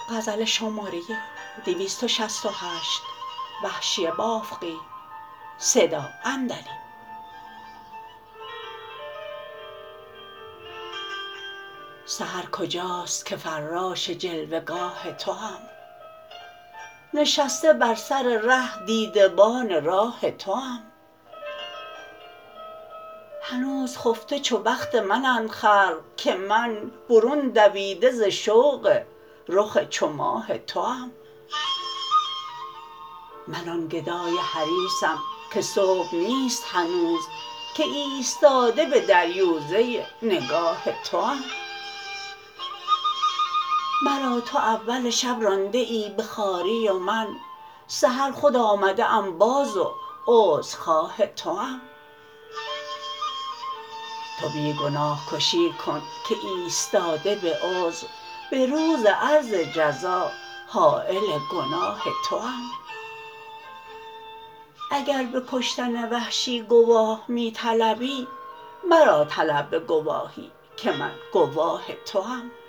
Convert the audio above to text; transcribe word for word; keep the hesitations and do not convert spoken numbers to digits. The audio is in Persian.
سحر کجاست که فراش جلوه گاه توام نشسته بر سر ره دیده بان راه توام هنوز خفته چو بخت منند خلق که من برون دویده ز شوق رخ چو ماه توام من آن گدای حریصم که صبح نیست هنوز که ایستاده به دریوزه نگاه توام مرا تو اول شب رانده ای به خواری و من سحر خود آمده ام باز و عذرخواه توام تو بی گناه کشی کن که ایستاده به عذر به روز عرض جزا حایل گناه توام اگر به کشتن وحشی گواه می طلبی مرا طلب به گواهی که من گواه توام